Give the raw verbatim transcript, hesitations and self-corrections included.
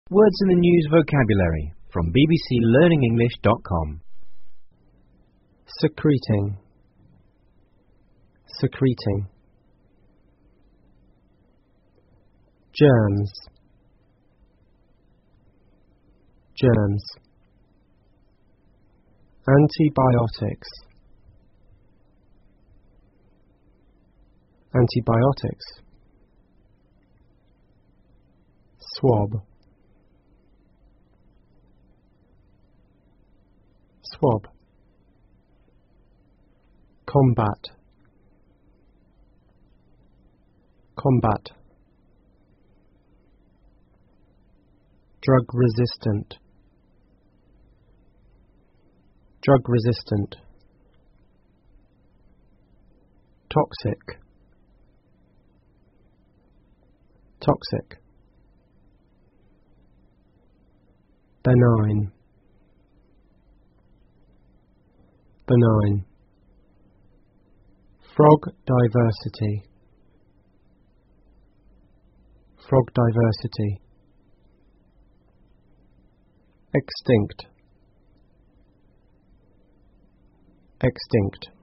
Words in the News vocabulary from b b c learning english dot com. Secreting. Secreting. Germs. Germs. Antibiotics. Antibiotics. Swab. Swab. Combat. Combat. Drug resistant. Drug resistant. Toxic. Toxic. Benign. Benign. Frog diversity. Frog diversity. Extinct. Extinct.